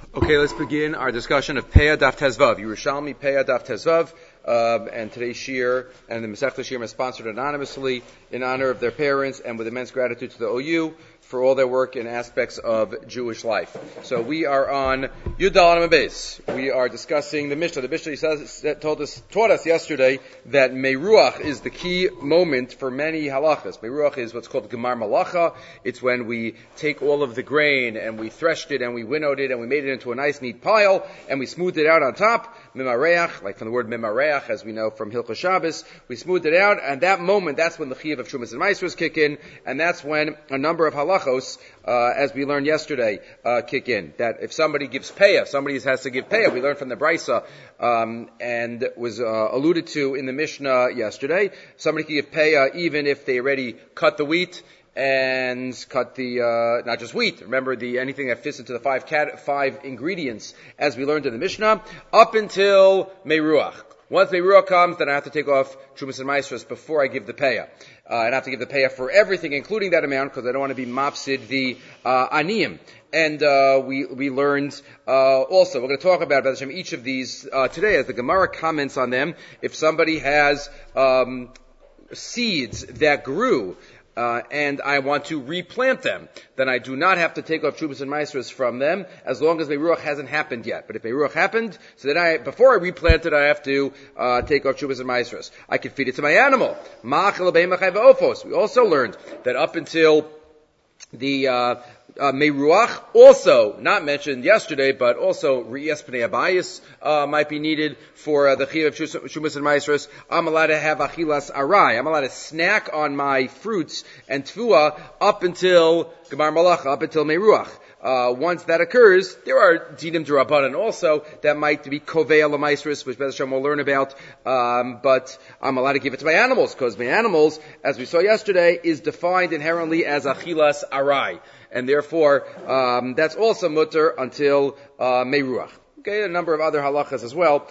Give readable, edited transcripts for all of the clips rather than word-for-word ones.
Okay, let's begin our discussion of Peah Daf Tezvav. Yerushalmi Peah Daf Tezvav, and today's Shir and the Masechta Shir is sponsored anonymously in honor of their parents and with immense gratitude to the OU for all their work in aspects of Jewish life. So we are on Yud Daled Amud Beis. We are discussing the Mishnah. The Mishnah taught us yesterday that Meruach is the key moment for many halachas. Meruach is what's called Gemar Malacha. It's when we take all of the grain and we threshed it and we winnowed it and we made it into a nice neat pile and we smoothed it out on top. Mimareach, like from the word Mimareach, as we know from Hilchos Shabbos, we smoothed it out, and that moment, that's when the Chiyuv of Trumas and Maasros kick in, and that's when a number of halachos, as we learned yesterday, kick in. That if somebody gives payah, somebody has to give payah. We learned from the Brisa, and was alluded to in the Mishnah yesterday. Somebody can give payah even if they already cut the wheat and cut the, not just wheat, remember anything that fits into the five ingredients, as we learned in the Mishnah, up until Meruach. Once Meruach comes, then I have to take off Trumas and Maasros before I give the payah. And I have to give the payah for everything, including that amount, because I don't want to be mafsid the aniyim. And we learned also, we're going to talk about each of these today, as the Gemara comments on them. If somebody has seeds that grew, and I want to replant them, then I do not have to take off Trumas and Maasros from them, as long as Meruach hasn't happened yet. But if Meruach happened, so then before I replant it, I have to take off Trumas and Maasros. I can feed it to my animal. We also learned that up until the Meruach, also not mentioned yesterday, but also Riyas Pnei Abayis might be needed for the Chiyuv of Trumas and Maasros. I'm allowed to have Achilas Arai. I'm allowed to snack on my fruits and Tfuah up until Gemar Malacha, up until Meruach. Once that occurs, there are Dinim D'Rabbanan also that might be Kovei L'Maasros, which Bez Hashem will learn about, but I'm allowed to give it to my animals, because my animals, as we saw yesterday, is defined inherently as Achilas Arai. And therefore, that's also mutter until Meruach. Okay, a number of other halachas as well.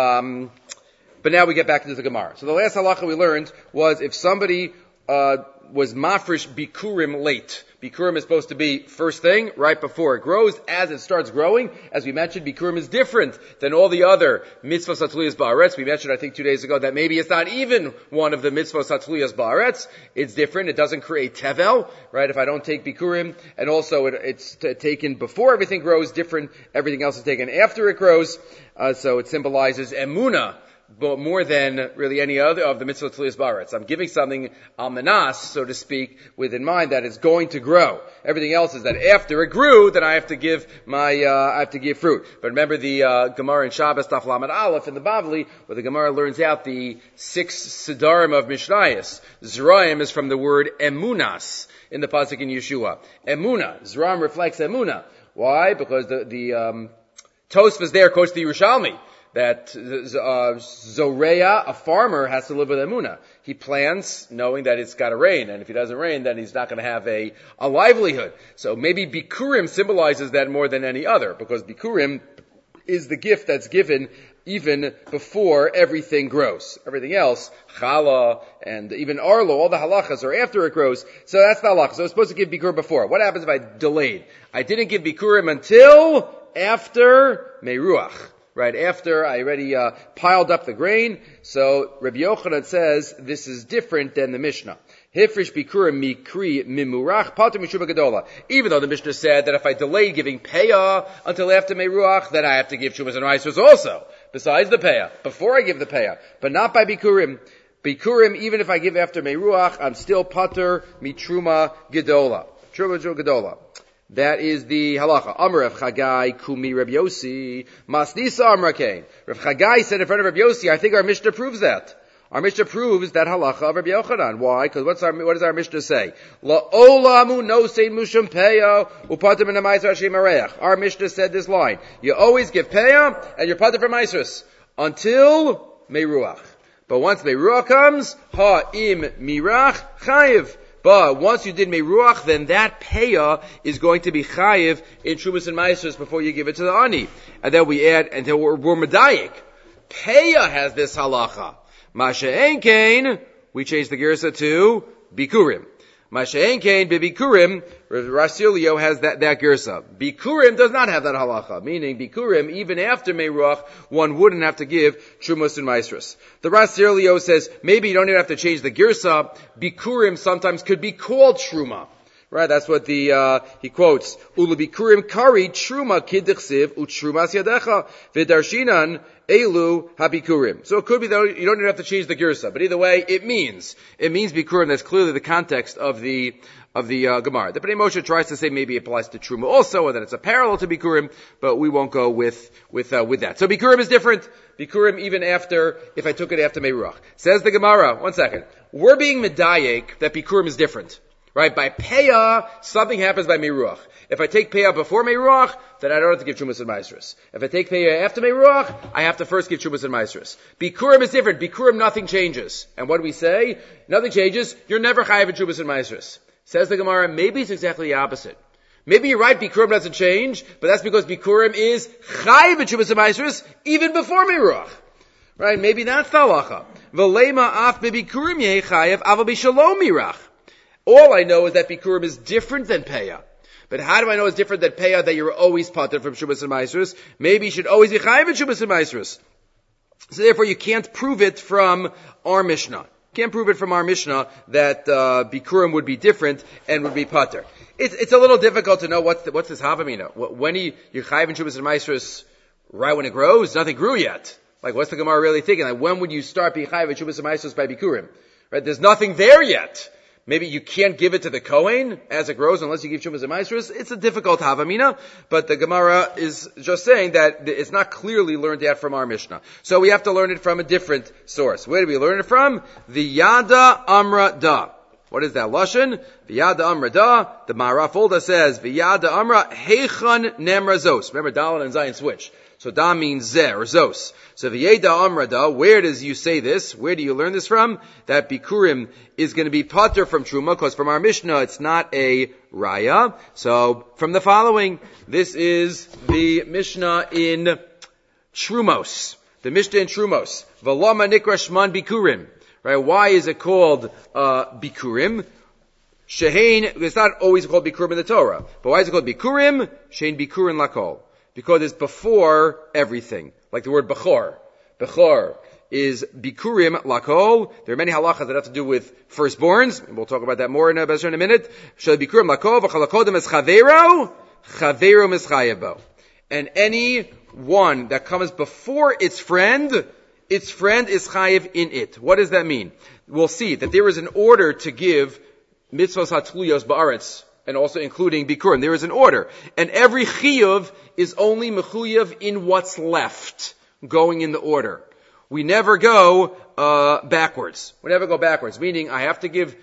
But now we get back into the Gemara. So the last halacha we learned was if somebody was mafresh bikurim late. Bikurim is supposed to be first thing, right before it grows. As it starts growing, as we mentioned, Bikurim is different than all the other mitzvos hatluyas ba'aretz. We mentioned, I think 2 days ago, that maybe it's not even one of the mitzvos hatluyas ba'aretz. It's different. It doesn't create tevel, right? If I don't take Bikurim, and also it's taken before everything grows, different. Everything else is taken after it grows. So it symbolizes emunah, but more than really any other of the mitzvot tliyas ba'aretz. I'm giving something almanas, so to speak, with in mind that it's going to grow. Everything else is that after it grew, then I have to give fruit. But remember the Gemara in Shabbos Daf Lamed Aleph in the Bavli, where the Gemara learns out the 6 Siddharim of Mishnayos. Zerayim is from the word emunas in the pasuk in Yeshua. Emunah. Zerayim reflects emunah. Why? Because the Tosfos there quotes the Yerushalmi, that Zoreya, a farmer, has to live with emunah. He plants knowing that it's got to rain, and if it doesn't rain, then he's not going to have a livelihood. So maybe Bikurim symbolizes that more than any other, because Bikurim is the gift that's given even before everything grows. Everything else, challah and even arlo, all the halachas are after it grows. So that's the halacha. So I was supposed to give Bikurim before. What happens if I delayed? I didn't give Bikurim until after Meruach. Right after I already piled up the grain. So Rabbi Yochanan says this is different than the Mishnah. Hifrish bikurim mikri mimurach pater mishuba gedola. Even though the Mishnah said that if I delay giving payah until after Meruach, then I have to give Trumas and Maasros also, besides the payah, before I give the payah, but not by bikurim. Bikurim, even if I give after Meruach, I'm still pater mitruma gedola. Truma gedola. That is the halacha. Amar Rav Chagai kumi Rav Yossi masnisa Amar Kain. Rav Chagai said in front of Rav Yossi, I think our Mishnah proves that. Our Mishnah proves that halacha of Rabbi Yochanan. Why? Because what does our Mishnah say? La olamu no sein musham peya upatim in ma'aser Hashem areach. Our Mishnah said this line: you always give peya and you're patim for maasros until Meruach. But once Meruach comes, ha im mirach chayiv. But once you did Meruach, then that payah is going to be chayiv in Trumas and Maasros before you give it to the ani. And then we add, until we're medayik. Payah has this halacha. Masha Enkain, we change the girsa to Bikurim. Mashein Kain Bikurim, Rasilio has that girsa. Bikurim does not have that halacha, meaning Bikurim, even after Meiruach, one wouldn't have to give Trumas and Maisrus. The Rasilio says, maybe you don't even have to change the girsa. Bikurim sometimes could be called Truma. Right, that's what he quotes. Ulu Bikurim kari Truma kiddichsiv utrumas yadecha v'darshinan elu habikurim. So it could be that you don't even have to change the girsa, but either way, it means Bikurim. That's clearly the context of the Gemara. The Pnei Moshe tries to say maybe it applies to Truma also, or that it's a parallel to Bikurim, but we won't go with that. So Bikurim is different. Bikurim even after, if I took it after Meiruach. Says the Gemara, one second. We're being medayek that Bikurim is different. Right, by Peah, something happens by Meiruach. If I take Peah before Meiruach, then I don't have to give Trumas and Maisrus. If I take Peah after Meiruach, I have to first give Trumas and Maisrus. Bikurim is different. Bikurim, nothing changes. And what do we say? Nothing changes. You're never chayav in Trumas and Maisrus. Says the Gemara, maybe it's exactly the opposite. Maybe you're right, Bikurim doesn't change, but that's because Bikurim is chayav in Trumas and Maisrus even before Meiruach. Right, maybe that's the halacha. V'leima af bebikurim yehi chayav aval b'shalom mirach. All I know is that Bikurim is different than Peah. But how do I know it's different than Peah that you're always patur from Shubas and Maisrus? Maybe you should always be chayiv in Shubas and Maisrus. So therefore you can't prove it from our Mishnah. Can't prove it from our Mishnah that Bikurim would be different and would be patur. It's a little difficult to know what's this Havamina. When you're chayiv in Shubas and Maisrus right when it grows? Nothing grew yet. Like what's the Gemara really thinking? Like when would you start being chayiv in Shubas and Maisrus by Bikurim? Right? There's nothing there yet. Maybe you can't give it to the Kohen as it grows unless you give Trumas and Maisrus. It's a difficult Havamina, but the Gemara is just saying that it's not clearly learned out from our Mishnah. So we have to learn it from a different source. Where do we learn it from? The Yada Amra Da. What is that Lashon? V'yada Amra Da. The Marafulda says, V'yada Amra Heichan Nemra Zos. Remember, Dalet and Zayin switch. So Da means Zeh or Zos. So V'yeda Amra Da, where does you say this? Where do you learn this from? That Bikurim is going to be patur from Truma, because from our Mishnah it's not a Raya. So from the following, this is the Mishnah in Trumos. The Mishnah in Trumos. V'lama Nikra Shman Bikurim. Right? Why is it called Bikurim? Shehein, it's not always called Bikurim in the Torah. But why is it called Bikurim? Shein Bikurim Lakol. Because it's before everything. Like the word Bechor. Bechor is Bikurim Lakol. There are many halachas that have to do with firstborns. We'll talk about that more in a minute. Shel Bikurim Lakol, v'chalakodem es Chavero, Chavero Mischayebo. And any one that comes before its friend is chayiv in it. What does that mean? We'll see that there is an order to give mitzvos hatluyos ba'aretz, and also including Bikurim. There is an order. And every chiyuv is only mechuyev in what's left, going in the order. We never go backwards. We never go backwards, meaning I have to give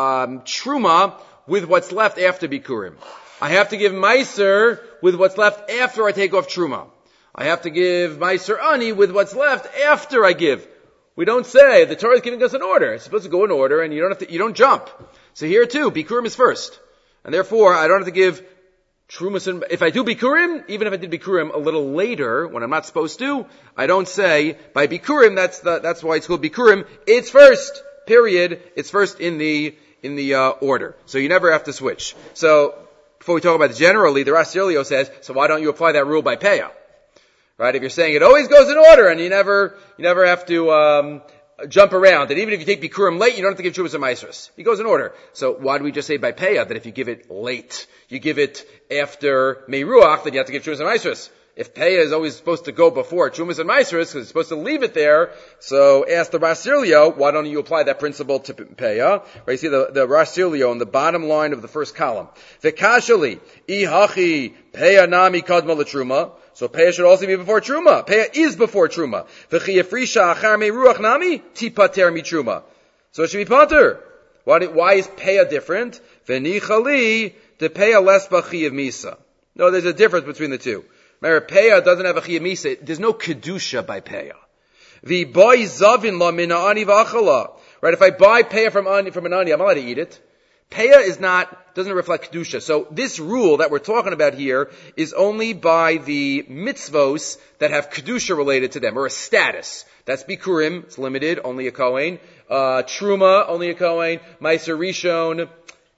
Truma with what's left after Bikurim. I have to give Meiser with what's left after I take off Truma. I have to give Meiser Ani with what's left after I give. We don't say, the Torah is giving us an order. It's supposed to go in order, and you don't jump. So here too, Bikurim is first. And therefore, I don't have to give Trumas and, if I do Bikurim, even if I did Bikurim a little later, when I'm not supposed to, I don't say, by Bikurim, that's why it's called Bikurim, it's first, period, it's first in the order. So you never have to switch. So, before we talk about it generally, the Rasilio says, so why don't you apply that rule by Peah? Right? If you're saying it always goes in order, and you never have to, jump around. And even if you take Bikurim late, you don't have to give Trumas and Maisrus. It goes in order. So why do we just say by Peah that if you give it late, you give it after Meiruach, then you have to give Trumas and Maisrus? If Peah is always supposed to go before Trumas and Maisrus, because it's supposed to leave it there, so ask the Rasilio, why don't you apply that principle to Peah? Right, you see the Rasilio on the bottom line of the first column. V'kashali, ihachi Peah nami kadma l'truma. So Peah should also be before Truma. Peah is before Truma. V'chiyafrisha achar meiruach nami tipater mitruma. So it should be pater. Why is Peah different? V'nichali de Peah les b'chiyav misa. No, there's a difference between the two. Remember, Peah doesn't have a chiyav misa. There's no kedusha by Peah. V'boy zavin la mina ani v'achala. Right? If I buy Peah from an ani, I'm allowed to eat it. Peah doesn't reflect Kedusha. So this rule that we're talking about here is only by the mitzvos that have Kedusha related to them, or a status. That's Bikurim, it's limited, only a Kohen. Truma, only a Kohen. Meiser Rishon,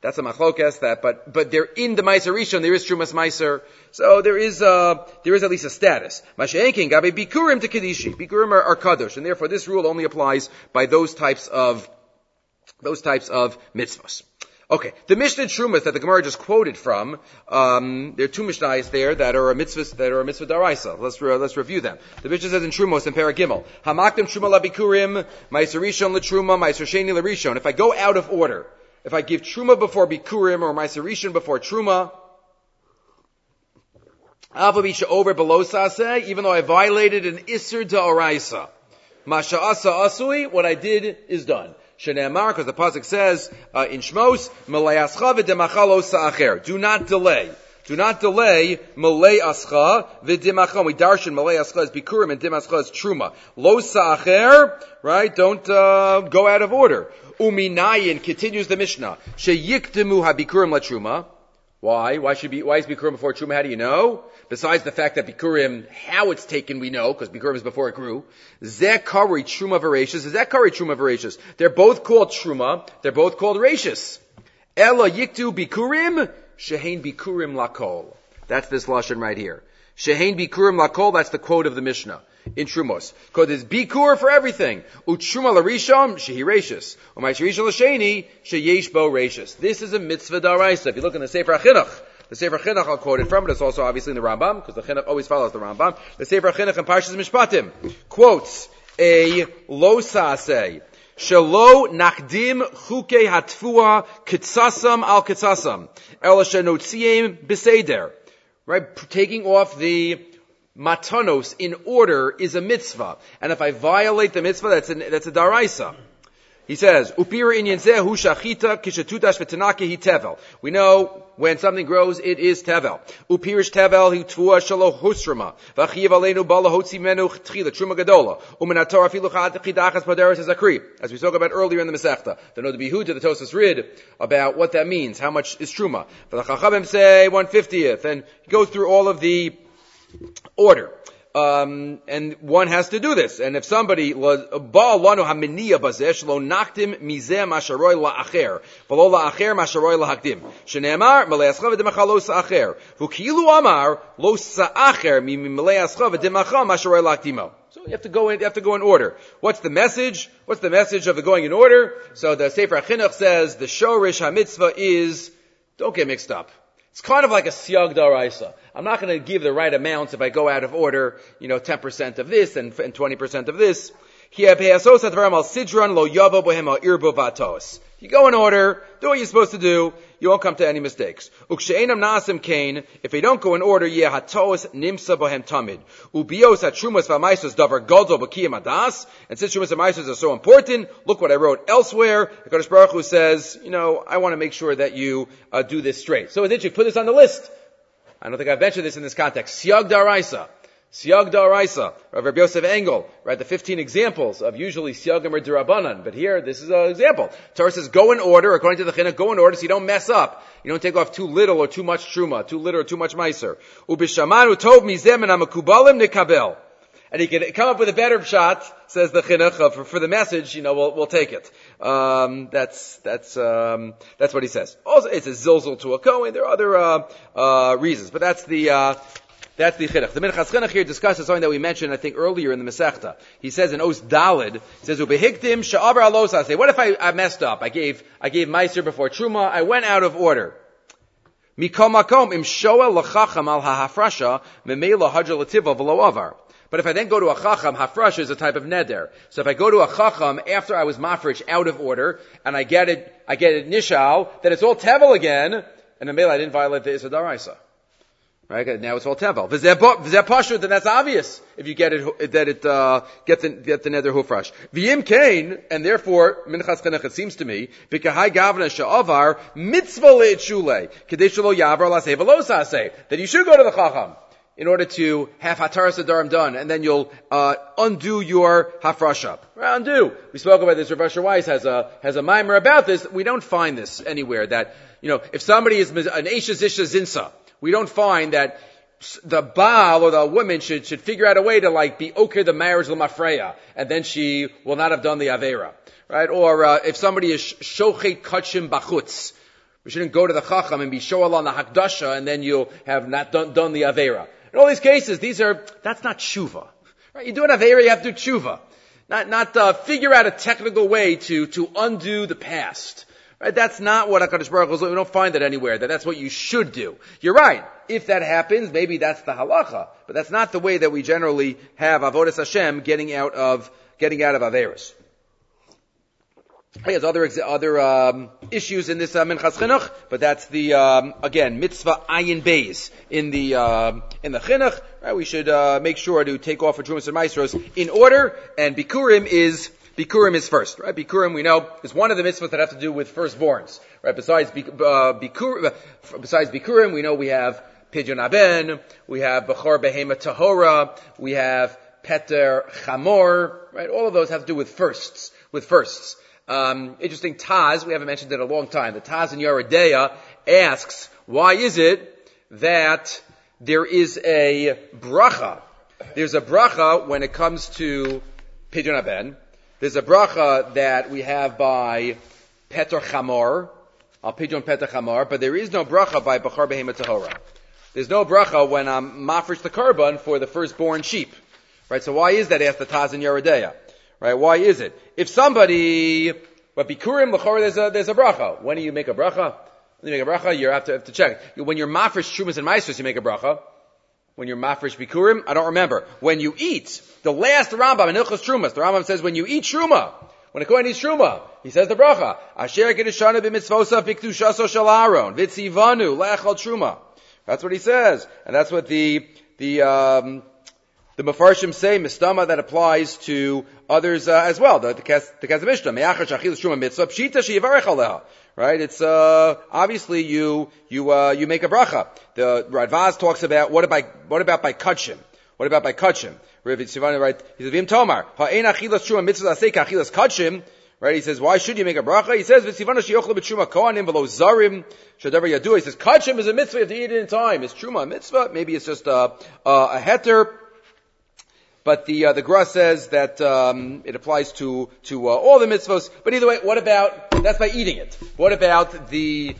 That's a machlokes but they're in the Meiser Rishon, there is Trumas Meiser, so there is at least a status. Masha'enkin, gabe bikurim to Kedishi. Bikurim are kadosh, and therefore this rule only applies by those types of mitzvahs. Okay, the Mishnah Trumas that the Gemara just quoted from, there are two Mishnahs there that are a mitzvah daraisa. Let's review them. The Mishnah says in Trumos in Parag Gimel, Hamaktim Truma la Bikurim, Meiser Rishon la Truma, Meiser Sheni la Rishon. If I go out of order, if I give Truma before Bikurim or Meiser Rishon before Truma, Avabisha over below Saseh, even though I violated an Isser daraisa. Masha Asa Asui, what I did is done. Shene'amar, because the pasuk says in Shmos, Malay ascha v'demachal osa acher. Do not delay. Malay ascha v'demachal. We darshan malay ascha is bikurim and demascha is truma. Lo sa'acher, right? Don't go out of order. Uminayin continues the Mishnah. Sheyiktemu habikurim la truma. Why? Why is bikurim before truma? How do you know? Besides the fact that bikurim, how it's taken, we know, because bikurim is before it grew. Zekari truma veracious. Zekari truma veracious. They're both called truma. They're both called racious. Ela yiktu bikurim, shehein bikurim lakol. That's this lashon right here. Shehein bikurim lakol, that's the quote of the Mishnah in Trumos. Because there's bikur for everything. Utruma larisham, shehi racious. U'may shirisham l'sheni, sheyesh bo racious. This is a mitzvah daraisa. If you look in the Sefer HaChinuch, the Sefer HaChinuch I'll quote it from, but it's also obviously in the Rambam, because the Chinuch always follows the Rambam. The Sefer HaChinuch in Parshas Mishpatim quotes a lo saseh, shelo nachdim chukei hatfua kitzasam al kitzasam, el shenotziem beseder. Right? Taking off the matanos in order is a mitzvah. And if I violate the mitzvah, that's a daraisa. He says, Upira inyan zeh hu shachita kishetutash v'tanake hi tevel. We know when something grows, it is tevel. Upirish tevel hi tvua shalo husrama. V'achiv aleinu bala hotzi menu tchila truma gadola. Umin haTorah afilu chidachas paderes hazakri. As we spoke about earlier in the Masechta. The Noda Bihud to the Tosas Rid about what that means. How much is truma? But the Chachamim say 1/50th. And he goes through all of the order. And one has to do this. And if somebody was ba'alanu haminiya bazesh lo nachtim mizeh masharoy la'acher v'lo la'acher masharoy la'hakdim shene'amar malei ascha v'demachal lo sa'acher v'kilu amar lo sa'acher malei ascha v'demachal masharoy la'hakdimo. So you have to go in order. What's the message? What's the message of the going in order? So the Sefer HaChinuch says the shorish hamitzvah is don't get mixed up. It's kind of like a siyag daraisa. I'm not going to give the right amounts if I go out of order, 10% of this and 20% of this. You go in order, do what you're supposed to do, you won't come to any mistakes. If you don't go in order, and since Trumas and Maasros are so important, look what I wrote elsewhere. The Kadosh Baruch Hu says, I want to make sure that you do this straight. So it's interesting, put this on the list. I don't think I've mentioned this in this context. Siyag daraisa. Siyag daraisa. Rabbi Yosef Engel, right? The 15 examples of usually siyagim or derabanan. But here, this is an example. Torah says, go in order, according to the Chinuch, go in order so you don't mess up. You don't take off too little or too much truma, too little or too much meiser. Ubishamanu tov mizem and amakubalim nikabel. And he can come up with a better shot, says the Chinuch, for the message, we'll take it. That's what he says. Also, it's a zilzul to a Kohen. There are other, reasons, but that's the Chinuch. The Minchas Chinuch here discusses something that we mentioned, I think, earlier in the Masechta. He says in Os Dalid, he says, Ubehiktim sha'avar alos aseh. What if I messed up? I gave Meiser before Truma. I went out of order. Mikol makom im shoa l'chacham al ha'hafrasha memela hadra l'tiva v'lo avar. But if I then go to a chacham, hafrasha is a type of neder. So if I go to a chacham after I was mafresh out of order, and I get it nishal, then it's all tevel again, and the I didn't violate the Issa Daraisa. Right? Now it's all tevel. V'zeh pashut, then that's obvious if you get it, get the neder hufrash. V'yim kain, and therefore, Minchas Chinuch, it seems to me, b'kahai gavna sha'avar, mitzvah le'etshulei, kedei shelo yavar laseh v'lo saseh, that you should go to the chacham in order to have Hataras Adarim done, and then you'll undo your hafrasha. Undo. We spoke about this. Rav Asher Weiss has a mimer about this. We don't find this anywhere. That if somebody is an Eisha Zisha Zinsa, we don't find that the Baal or the woman should figure out a way to be okay the marriage l'mafreya, and then she will not have done the avera, right? Or if somebody is shochet kachim bachutz, We shouldn't go to the Chacham and be Shoal on the Hakdasha and then you'll have not done the Aveira. In all these cases, that's not tshuva. Right? You do an Aveira, you have to do tshuva. Not figure out a technical way to undo the past. Right? That's not what HaKadosh Baruch Hu, we don't find that anywhere, that's what you should do. You're right. If that happens, maybe that's the halacha. But that's not the way that we generally have Avodas Hashem getting out of Averis. There's other issues in this Minchas Chinuch, but that's the again mitzvah ayin beis in the Chinuch. Right? We should make sure to take off for Trumas and Maasros in order, and Bikurim is first. Right? Bikurim, we know, is one of the mitzvahs that have to do with firstborns. Right? Besides Bikurim, we know we have Pidyon Aben, we have Bechor Behema Tahora, we have Peter Chamor. Right? All of those have to do with firsts. Interesting Taz, we haven't mentioned it in a long time. The Taz in Yeridea asks, why is it that there is a bracha? There's a bracha when it comes to Pidyon Aben. There's a bracha that we have by Peter Chamor, Al Pidyon Peter Chamor, but there is no bracha by Bechor Behema Tahora. There's no bracha when I'm mafresh the korban for the firstborn sheep. Right, so why is that? Asked the Taz in Yeridea. Right, why is it? If somebody, but Bikurim, l'chorah, there's a bracha. When do you make a bracha? When you make a bracha, you have to check. When you're mafresh Trumas and Maasros, you make a bracha. When you're mafresh Bikurim, I don't remember. When you eat, the last Rambam in Hilchos Trumas, the Rambam says when you eat Truma, when a Kohen eats Truma, he says the bracha, Asher kedeshana b'mitzvosa v'kdushaso shel Aaron, v'tzivanu le'achal Truma. That's what he says. And that's what the Mefarshim say, Mistama, that applies to others as well. The Kesef Mishnah, Me'achar shachil shuma mitzvah, pshita sheyivarech aleha. Right? It's obviously you make a bracha. The Radvaz talks about what about by kachim? What about by kachim? Right? He says V'im Tomar ha'ein achilas shuma mitzvah asei k'achilas kachim. Right? He says, why should you make a bracha? He says, V'tzivana sheyochel b'tshuma kohanim v'lo zarim shadavar yadu. He says, kachim is a mitzvah, you have to eat it in time. Is truma a mitzvah? Maybe it's just a heter. But the Gra says that it applies to all the mitzvos. But either way, that's by eating it. What about the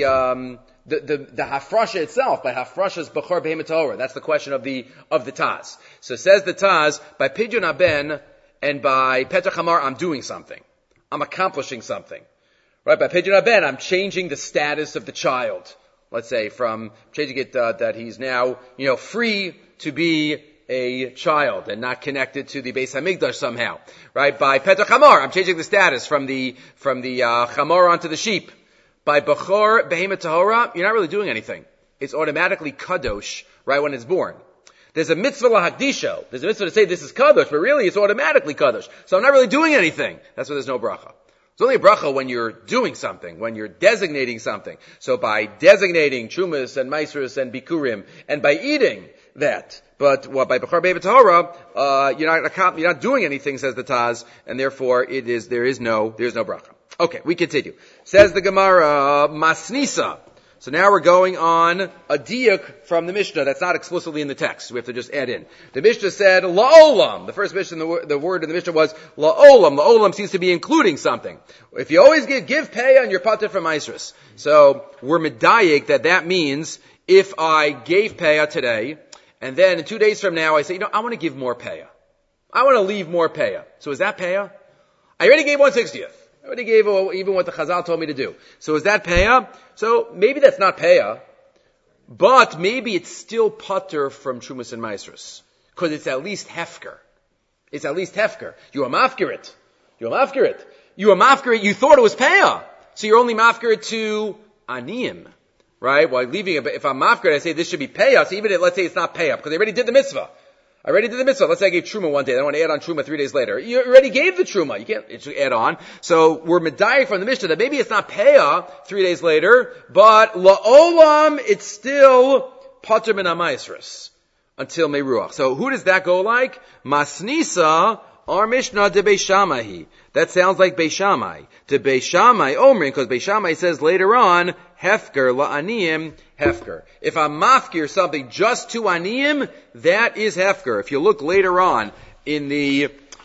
hafrasha itself, by hafrasha's bechor behema tahora? That's the question of the Taz. So says the Taz, by Pidyon Aben and by Peter Chamar, I'm doing something. I'm accomplishing something. Right? By Pidyon Aben, I'm changing the status of the child. Let's say from changing it that he's now, free to be a child and not connected to the Beis Hamikdash somehow, right? By Peter Chamor, I'm changing the status from the Chamor onto the sheep. By Bechor Behema Tahora, you're not really doing anything. It's automatically kadosh right when it's born. There's a mitzvah lahakdisho. There's a mitzvah to say this is kadosh, but really it's automatically kadosh. So I'm not really doing anything. That's why there's no bracha. There's only a bracha when you're doing something, when you're designating something. So by designating Trumas and Maasros and Bikurim, and by eating that. But by Bechor Behema Tahora, you're not doing anything, says the Taz, and therefore there is no bracha. Okay, we continue. Says the Gemara, Masnisa. So now we're going on a diuk from the Mishnah that's not explicitly in the text. We have to just add in. The Mishnah said, La'olam. The first Mishnah, the word in the Mishnah was La'olam. La'olam seems to be including something. If you always give pay on your pater from Maasros. So we're medayik that means if I gave payah today, and then 2 days from now I say, I want to give more payah. I want to leave more payah. So is that payah? I already gave 1/60th. I already gave even what the Chazal told me to do. So is that payah? So maybe that's not payah, but maybe it's still pater from Trumas and Maasros. Because it's at least hefker. It's at least hefker. You are mafker it. You thought it was payah. So you're only mafker it to aniyim. Right? While leaving it, if I'm mafker, I say this should be payah. So even if, let's say it's not payah, because I already did the mitzvah. Let's say I gave truma one day. Then I want to add on truma 3 days later. You already gave the truma. You can't add on. So we're medayik from the Mishnah that maybe it's not payah 3 days later, but la'olam, it's still pater min ha'maasros until meruach. So who does that go like? Masnisa, our Mishnah de Beis Shammai. That sounds like Beis Shammai. To Beis Shammai omrin, because Beis Shammai says later on, hefker la'aniyim, hefker. If I'm mafkir something just to aniyim, that is hefker. If you look later on in the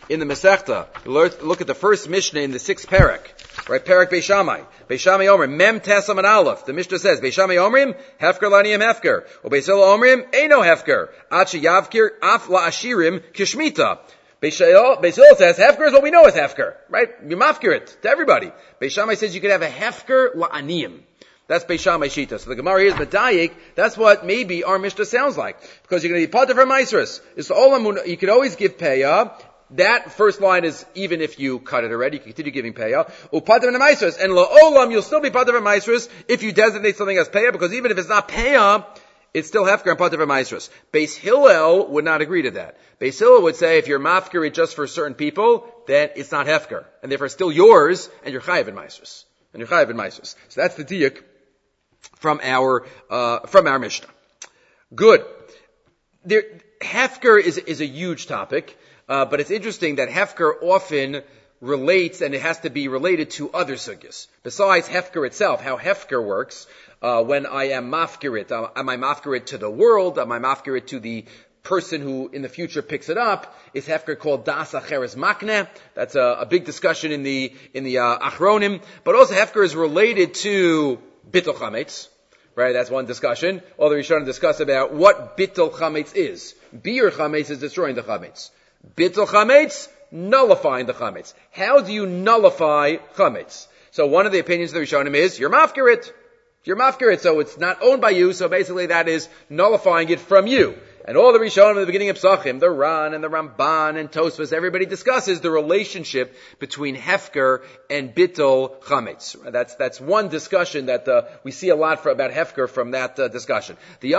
in the Masechta. Look at the first Mishnah in the 6th parak. Right, parak Beishamai. Beishamai Omer, Mem Tesam and Aleph. The Mishnah says, Beishamai Omrim, Hefker Laniyim Hefker. O Beisila Omrim, Eino Hefker. Achi Yavkir, Af La Ashirim, Kishmita. Beisil says, Hefker is what we know as Hefker. Right? You mafkir it to everybody. Beishamai says you could have a Hefker La'aniyim. That's Beishamai Shita. So the Gemara here is Medayik. That's what maybe our Mishnah sounds like. Because you're going to be Pater for Maisrus. You could always give Payah. That first line is even if you cut it already, you can continue giving Payah. Upater for Maisrus. And La'olam, you'll still be Pater for Maisrus if you designate something as Payah. Because even if it's not Payah, it's still Hefker and Pater for Maisrus. Beis Hillel would not agree to that. Beis Hillel would say if you're mafkir it just for certain people, then it's not Hefker. And therefore it's still yours, and you're Chayiv in Maisrus. So that's the diuk from our Mishnah. Good. Hefker is a huge topic, but it's interesting that Hefker often relates, and it has to be related to other sugyas. Besides Hefker itself, how Hefker works, when I am mafkirit, am I mafkirit to the world? Am I mafkirit to the person who in the future picks it up? Is Hefker called Das Acheres Makne? That's a big discussion in the Achronim. But also Hefker is related to Bittul Chametz. Right, that's one discussion. All the Rishonim discuss about what Bittul Chametz is. Biur Chametz is destroying the Chametz. Bittul Chametz, nullifying the Chametz. How do you nullify Chametz? So one of the opinions of the Rishonim is, you're mafkirit. You're mafkirit, so it's not owned by you, so basically that is nullifying it from you. And all the Rishonim at the beginning of Psachim, the Ran and the Ramban and Tosfos, everybody discusses the relationship between Hefker and Bittul Chametz. That's one discussion that we see a lot about Hefker from that discussion. There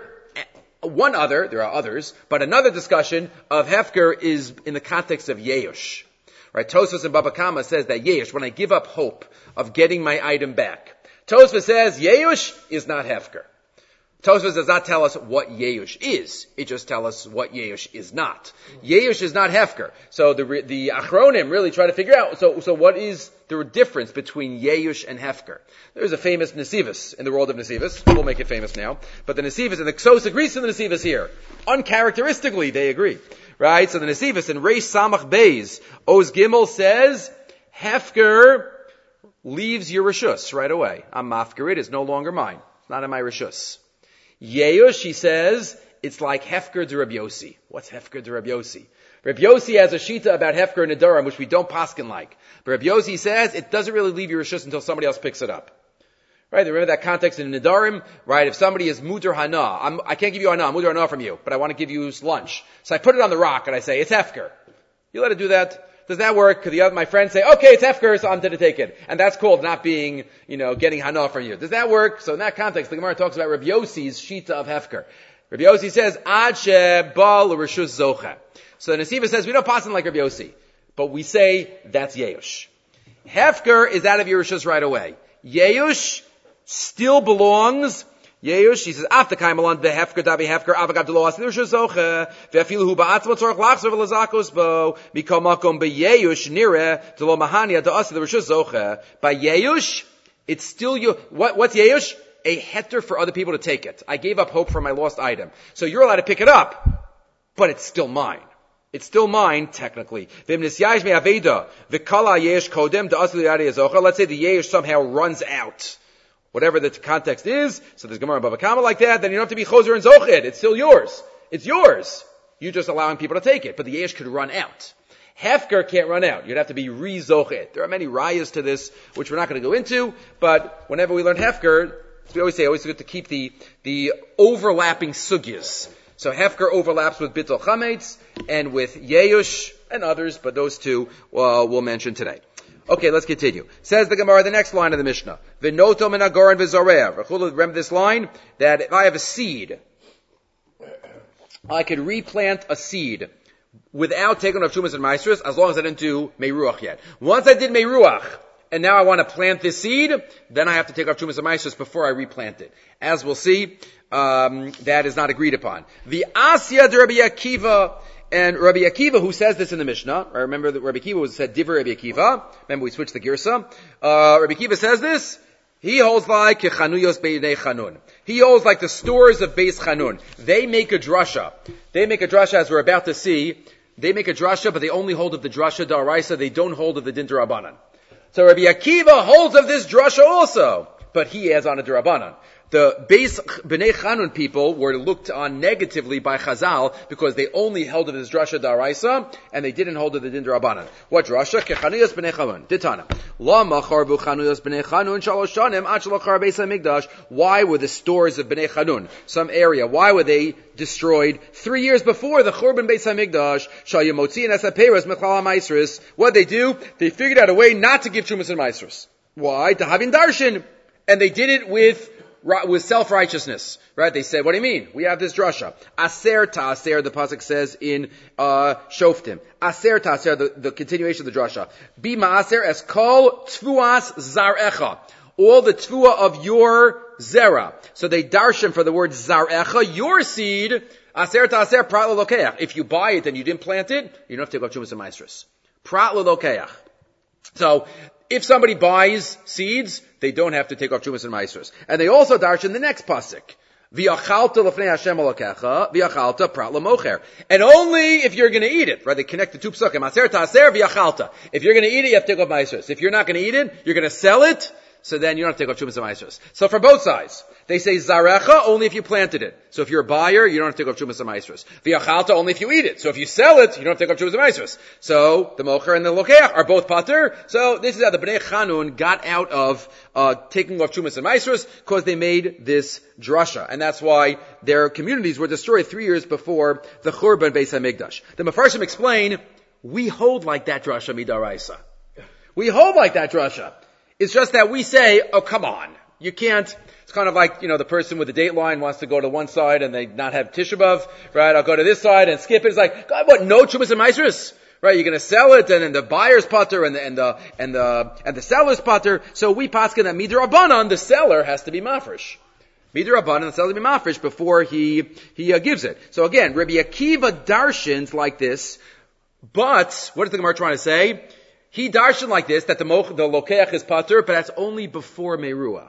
are others, but another discussion of Hefker is in the context of Yeush. Right? Tosfos and Baba Kama says that Yeush, when I give up hope of getting my item back, Tosfos says Yeush is not Hefker. Tosfos does not tell us what Yeush is. It just tells us what Yeush is not. Yeush is not Hefker. So the Achronim really try to figure out, so what is the difference between Yeush and Hefker? There's a famous Nesivus in the world of Nesivus. We'll make it famous now. But the Nesivus, and the Ksos agrees to the Nesivus here. Uncharacteristically, they agree. Right? So the Nesivus in Reish Samach Beis, Oz Gimel says, Hefker leaves your Rishus right away. I'm mafker, it is no longer mine. It's not in my Rishus. Yeush, he says, it's like Hefker de Rabbi Yossi. What's Hefker de Rabbi Yossi? Rabbi Yossi has a shita about Hefker and Nedarim, which we don't paskin like. But Rabbi Yossi says it doesn't really leave your Rishus until somebody else picks it up. Right? Remember that context in Nedarim? Right? If somebody is Mutar Hana, I can't give you Hana, Mutar Hana from you, but I want to give you lunch. So I put it on the rock and I say, it's Hefker. You let it do that? Does that work? Could my friends say, okay, it's Hefker, so I'm going to take it. And that's called not being, getting Hana from you. Does that work? So in that context, the Gemara talks about Rabbi Yossi's shita of Hefker. Rabbi Yossi says, Ad she ba l'rishus zocha. So the Nesiva says, we don't pass him like Rabbi Yossi. But we say, that's Yeush. Hefker is out of your rishus right away. Yeush still belongs. Yeush, he says, after kaimalan behefker davi hefker avagad delo asid rishus zocha ve'afilu hu ba'atzma tzorach lachzor v'lazakos bo mikol makom beyeush nire delo mahania da asid rishus zocha. By Yeush, it's still you. What's Yeush? A heter for other people to take it. I gave up hope for my lost item. So you're allowed to pick it up, but it's still mine. It's still mine, technically. Let's say the Yeush somehow runs out. Whatever the context is, so there's Gemara Bava Kama like that, then you don't have to be Choser and Zochid. It's still yours. It's yours. You're just allowing people to take it. But the Yeush could run out. Hefker can't run out. You'd have to be re-Zochid. There are many rayas to this, which we're not going to go into, but whenever we learn Hefker, we always say, always good to keep the overlapping sugyas. So Hefker overlaps with Bittul Chametz and with Yeush and others, but those two we'll mention today. Okay, let's continue. Says the Gemara, the next line of the Mishnah. V'noto min hagoren v'zoreah. Remember this line? That if I have a seed, I could replant a seed without taking off Shumas and Maasros, as long as I didn't do Meiruach yet. Once I did Meiruach, and now I want to plant this seed, then I have to take off Shumas and Maasros before I replant it. As we'll see, that is not agreed upon. The Asya de Rabbi Akiva, and Rabbi Akiva, who says this in the Mishnah, I remember that Rabbi Akiva said Divrei Rabbi Akiva. Remember we switched the Girsa. Rabbi Akiva says this. He holds like Chanuyos Beinei Chanun. He holds like the stores of Beis Chanun. They make a drasha. As we're about to see, they make a drasha, but they only hold of the drasha da'araisa, they don't hold of the din d'Rabbanan. So Rabbi Akiva holds of this drasha also, but he adds on a d'Rabbanan. The Beis Bnei Chanun people were looked on negatively by Chazal because they only held of this drasha da'araisa and they didn't hold of the din d'Rabbanan. What drasha? Kechanuyos Bnei Chanun. Ditana. Lama charbu Chanuyos Bnei Chanun shalosh shanim ad shelo char Beis HaMikdash. Why were the stores of Bnei Chanun, some area, why were they destroyed 3 years before the Churban Beis HaMikdash? Shal Yemotzi and Esaperes Mechlal HaMaisris. What they do? They figured out a way not to give Trumas and Maisris. Why? To Havin Darshan. And they did it with self-righteousness, right? They said, what do you mean? We have this drasha. Aser ta'aser, the pasuk says in Shoftim. Aser ta'aser, the continuation of the drasha. Be ma'aser es kol tfuas zarecha. All the tvua of your zera. So they darshan for the word zarecha, your seed. Aser ta'aser prat l'lokeach. If you buy it and you didn't plant it, you don't have to take off Trumas and Maisros. Prat l'lokeach. So, if somebody buys seeds, they don't have to take off Trumas and Maisros. And they also darshan the next pasuk. V'yachalta l'fnei Hashem alokecha, v'yachalta prat l'mocher. And only if you're going to eat it, right? They connect the two psukim. Aser ta'aser v'yachalta. If you're going to eat it, you have to take off Maisros. If you're not going to eat it, you're going to sell it, so then you don't have to take off Trumas and Maisros. So for both sides, they say zarecha only if you planted it. So if you're a buyer, you don't have to take off Trumas and Maisros. V'yachalta only if you eat it. So if you sell it, you don't have to take off Trumas and Maisros. So the mocher and the lokeach are both pater. So this is how the Bnei Chanun got out of taking off Trumas and Maisros, because they made this drasha. And that's why their communities were destroyed 3 years before the Churban Beis HaMikdash. The Mefarshim explain, we hold like that drasha midaraisa. We hold like that drasha. It's just that we say, oh, come on. You can't. It's kind of like, the person with the date line wants to go to one side and they not have Tisha B'Av, right? I'll go to this side and skip it. It's like, God, what? No Trumas and Maisros? Right? You're going to sell it, and then the buyer's pater and the seller's pater. So we paskin that midrabanan, the seller has to be mafresh. Midrabanan, the seller has to be mafresh before he gives it. So again, Rabbi Akiva darshans like this, but what is the Gemara trying to say? He darshan like this, that the lokeach is pater, but that's only before Meruach.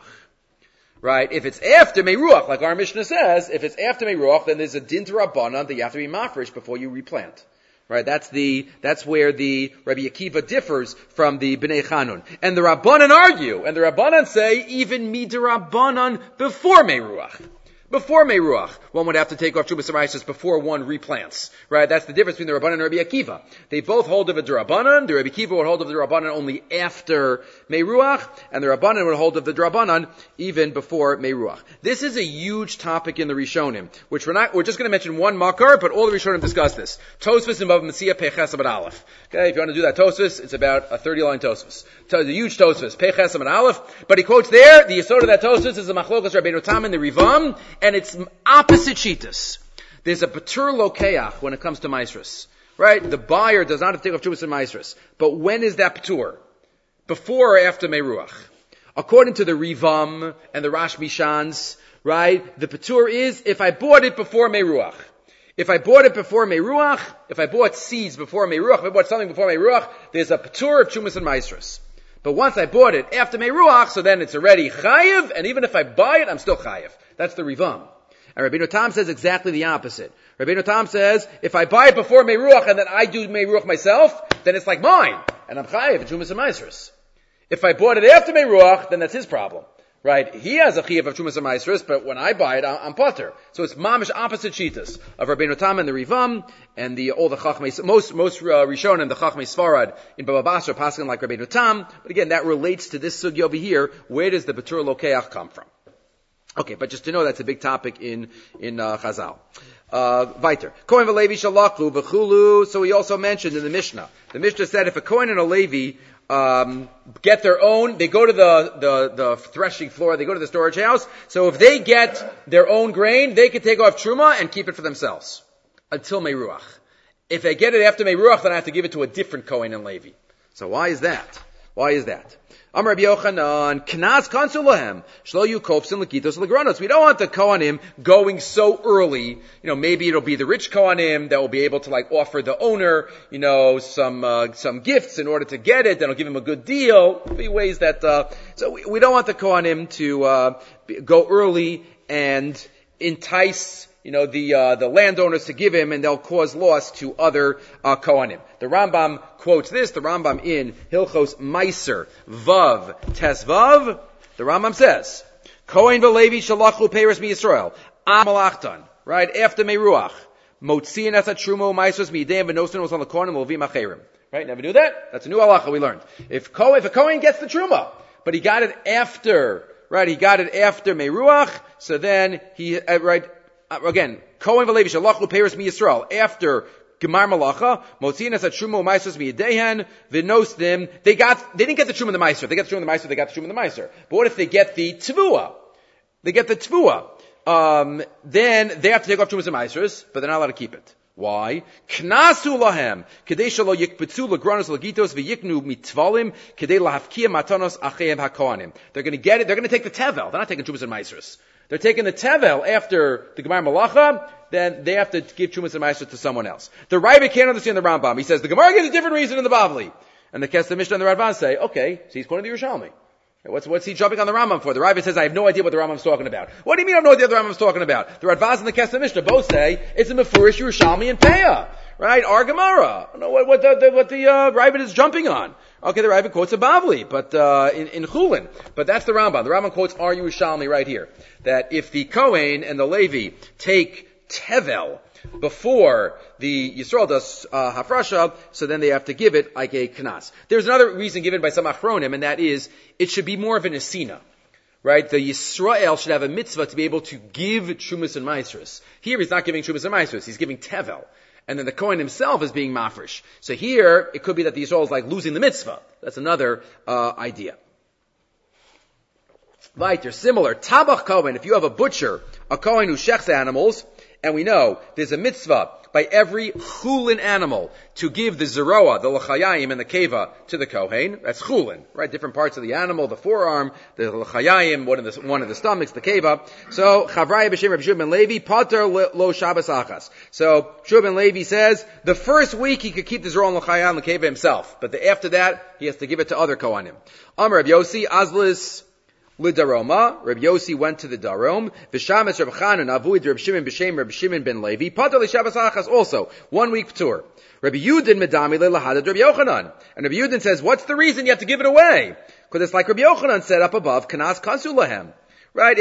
Right? If it's after Meruach, like our Mishnah says, if it's after Meruach, then there's a din d'Rabbanan that you have to be mafresh before you replant. Right? That's where the Rabbi Akiva differs from the Bnei Chanun. And the Rabbanan argue, and the Rabbanan say, even midrabbanan before Meruach. Before Meruach, one would have to take off Trumas and Maisros before one replants. Right? That's the difference between the Rabbanan and Rabbi Akiva. They both hold of a D'Rabbanan. The Rabbi Akiva would hold of the Rabbanan only after Meruach, and the Rabbanan would hold of the D'Rabbanan even before Meruach. This is a huge topic in the Rishonim, which we're just going to mention one makar, but all the Rishonim discuss this. Tosfos in Bava Metzia Peches Amud Aleph. Okay, if you want to do that Tosfos, it's about a 30-line Tosfos. So it's a huge Tosfos, Peches Amud Aleph. But he quotes there, the yesod of that Tosfos is the Machlokas Rabbeinu Tam and the Rivam, and it's opposite shitas. There's a patur lokeach when it comes to maisros, right? The buyer does not have to take off Trumas and Maisros. But when is that patur? Before or after Meruach? According to the Rivam and the Rash Mishans, right? The patur is if I bought it before Meruach. If I bought it before Meruach, if I bought seeds before Meruach, if I bought something before Meruach, there's a patur of Trumas and Maisros. But once I bought it after Meruach, so then it's already chayiv, and even if I buy it, I'm still chayiv. That's the Rivam. And Rabbeinu Tam says exactly the opposite. Rabbeinu Tam says, if I buy it before Meruach and then I do Meruach myself, then it's like mine, and I'm chayiv in Trumas and Maisros. If I bought it after Meruach, then that's his problem. Right? He has a chayiv of Trumas and Maisros, but when I buy it, I'm potter. So it's mamish opposite shitas of Rabbeinu Tam and the Rivam, and all the Chachmei, most Rishonim, the Chachmei Sfarad in Baba Basra, paskin like Rabbeinu Tam. But again, that relates to this sugya over here. Where does the Patur Lokeach come from? Okay, but just to know that's a big topic in Chazal. Weiter. Kohen v'Levi shalachu v'chulu. So he also mentioned in the Mishnah. The Mishnah said if a Kohen and a Levi get their own, they go to the threshing floor, they go to the storage house. So if they get their own grain, they can take off truma and keep it for themselves until Meruach. If they get it after Meruach, then I have to give it to a different Kohen and Levi. So why is that? Why is that? Amar Rabbi Yochanan, Knas kansu lahem, shlo yukofsim lekitos legranos. We don't want the Kohanim going so early. Maybe it'll be the rich Kohanim that will be able to offer the owner, some gifts in order to get it. Then it'll give him a good deal. There'll be ways that, so we don't want the Kohanim to go early and entice the landowners to give him, and they'll cause loss to other Kohanim. The Rambam quotes this. The Rambam in Hilchos Meiser Vav Tesvav. The Rambam says, Kohen v'Levi shalachu peiros miYisrael amalachtan. Right after Meruach, Motziin esat trumo Meisos miYideim v'nosin was on the Kohanim l'Levim acherim. Right? Never knew that. That's a new halacha we learned. If a Kohen gets the truma, but he got it after, right? He got it after Meruach, so then he again, Kohen v'Levi shalachu peiros miYisrael after Gemar Malacha, Motziin esat trumo Meisos miYideihen v'nosim. They didn't get the truma in the Meiser. They got the truma in the Meiser. They got the truma in the Meiser. But what if they get the tvua? They get the tvua. Then they have to take off trumas and Meisers, but they're not allowed to keep it. Why? Knasu lahem kedei shelo yikpetzu legranos legitos v'yiknu mitvalim kedei lahafkia matanos acheim hakohanim. They're going to get it. They're going to take the tevel. They're not taking trumas and Meisers. They're taking the tevel after the Gemar Malacha. Then they have to give trumas and Meisers to someone else. The Raiva can't understand the Rambam. He says the Gemara gives a different reason in the Bavli, and the Kesef Mishnah and the Radvan say, okay, so he's quoting the Yerushalmi. What's he jumping on the Rambam for? The Raiva says, I have no idea what the Rambam's talking about. What do you mean I have no idea what the Rambam's talking about? The Radvaz and the Kesef Mishnah both say it's a Mefurish Yerushalmi and Peah. Right? Our Gemara. I don't know what the Raiva is jumping on. Okay, the Raiva quotes a Bavli, but in Chulin. But that's the Rambam. The Rambam quotes our Yerushalmi right here. That if the Kohen and the Levi take Tevel before the Yisrael does Hafrasha, so then they have to give it like a Knas. There's another reason given by some Achronim, and that is, it should be more of an Esina. Right? The Yisrael should have a mitzvah to be able to give Trumas and Meisros. Here he's not giving Trumas and Meisros, he's giving Tevel. And then the Kohen himself is being mafresh. So here, it could be that the Yisrael is like losing the mitzvah. That's another idea. Weiter, similar. Tabach Kohen, if you have a butcher, a Kohen who shechs animals, and we know there's a mitzvah by every chulin animal to give the zeroah, the l'chayayim, and the keva to the kohen. That's chulin, right? Different parts of the animal, the forearm, the l'chayayim, one of the stomachs, the keva. So Chavraya b'shem Reb Shua ben Levi pater lo Shabbos achas. So Shua ben Levi says the first week he could keep the zeroah and l'chayayim and the keva himself, but after that he has to give it to other kohanim. Amar Reb Yossi Azlis L'daroma, Reb Yossi went to the Darom. V'shames Reb Chanan avuid Reb Shimon b'shem Reb Shimon ben Levi. Pater l'Shabbos achas also 1 week tour. Rabbi Yudin medami le'lahadad Rabbi Yochanan. And Rabbi Yudin says, what's the reason you have to give it away? Because it's like Rabbi Yochanan said up above, Kanas kansu lahem. Right?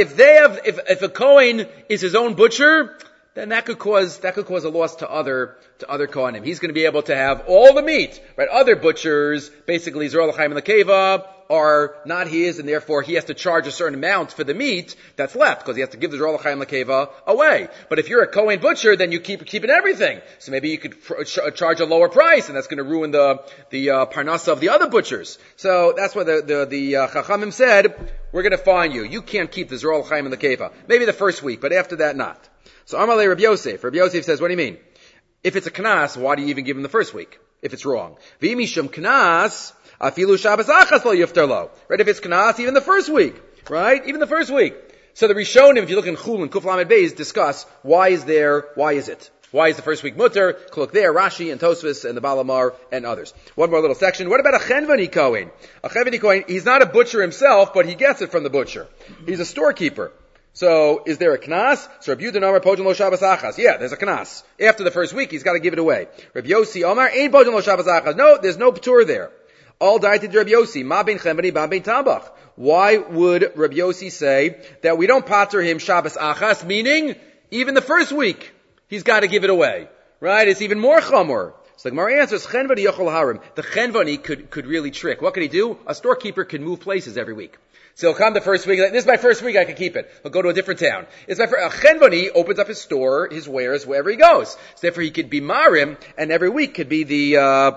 If a Kohen is his own butcher, then that could cause a loss to other Kohanim. He's going to be able to have all the meat. Right? Other butchers, basically Zerah l'chaim and the Keva, are not his, and therefore he has to charge a certain amount for the meat that's left, because he has to give the Zerah l'chaim and the Keva away. But if you're a Kohen butcher, then you keeping everything. So maybe you could charge a lower price, and that's going to ruin the parnasa of the other butchers. So that's why the Chachamim said, we're going to fine you. You can't keep the Zerah l'chaim and the Keva. Maybe the first week, but after that not. So Amalei Reb Yosef. Reb Yosef says, what do you mean? If it's a knas, why do you even give him the first week? If it's wrong. V'imishum knas, afilu Shabbos achas lo yiftar lo. Right? If it's knas, even the first week. Right? Even the first week. So the Rishonim, if you look in Chul and Kuf Lamed Beis, discuss why is it? Why is the first week mutter? Look there, Rashi and Tosfos and the Balamar and others. One more little section. What about a Chenvani Kohen? A Chenvani Kohen, he's not a butcher himself, but he gets it from the butcher. He's a storekeeper. So, is there a knas? So, Reb Yudan Amar Pojan Lo Shabbos Achas. Yeah, there's a knas. After the first week, he's got to give it away. Reb Yossi Amar Ein Pojan Lo Shabbos Achas. No, there's no p'tur there. All dieted Reb Yossi. Ma ben Chemeni, ma ben Tabach. Why would Reb Yossi say that we don't pater him Shabbos Achas, meaning even the first week, he's got to give it away. Right? It's even more chamor. So the Gemara answers, Chenvani Yochol Harim. The Chenvani could really trick. What could he do? A storekeeper could move places every week. So he'll come the first week, like, this is my first week, I can keep it. He'll go to a different town. It's my first, Chenvani opens up his store, his wares, wherever he goes. So therefore he could be Marim, and every week could be the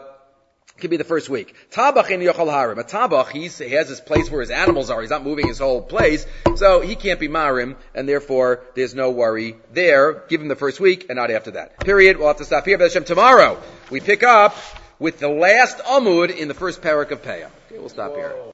first week. Tabach in Yochal Harim. A Tabach, he has his place where his animals are. He's not moving his whole place. So he can't be Marim, and therefore there's no worry there. Give him the first week, and not after that. Period. We'll have to stop here. But Hashem, tomorrow, we pick up with the last Amud in the first parak of Peah. Okay, we'll stop here.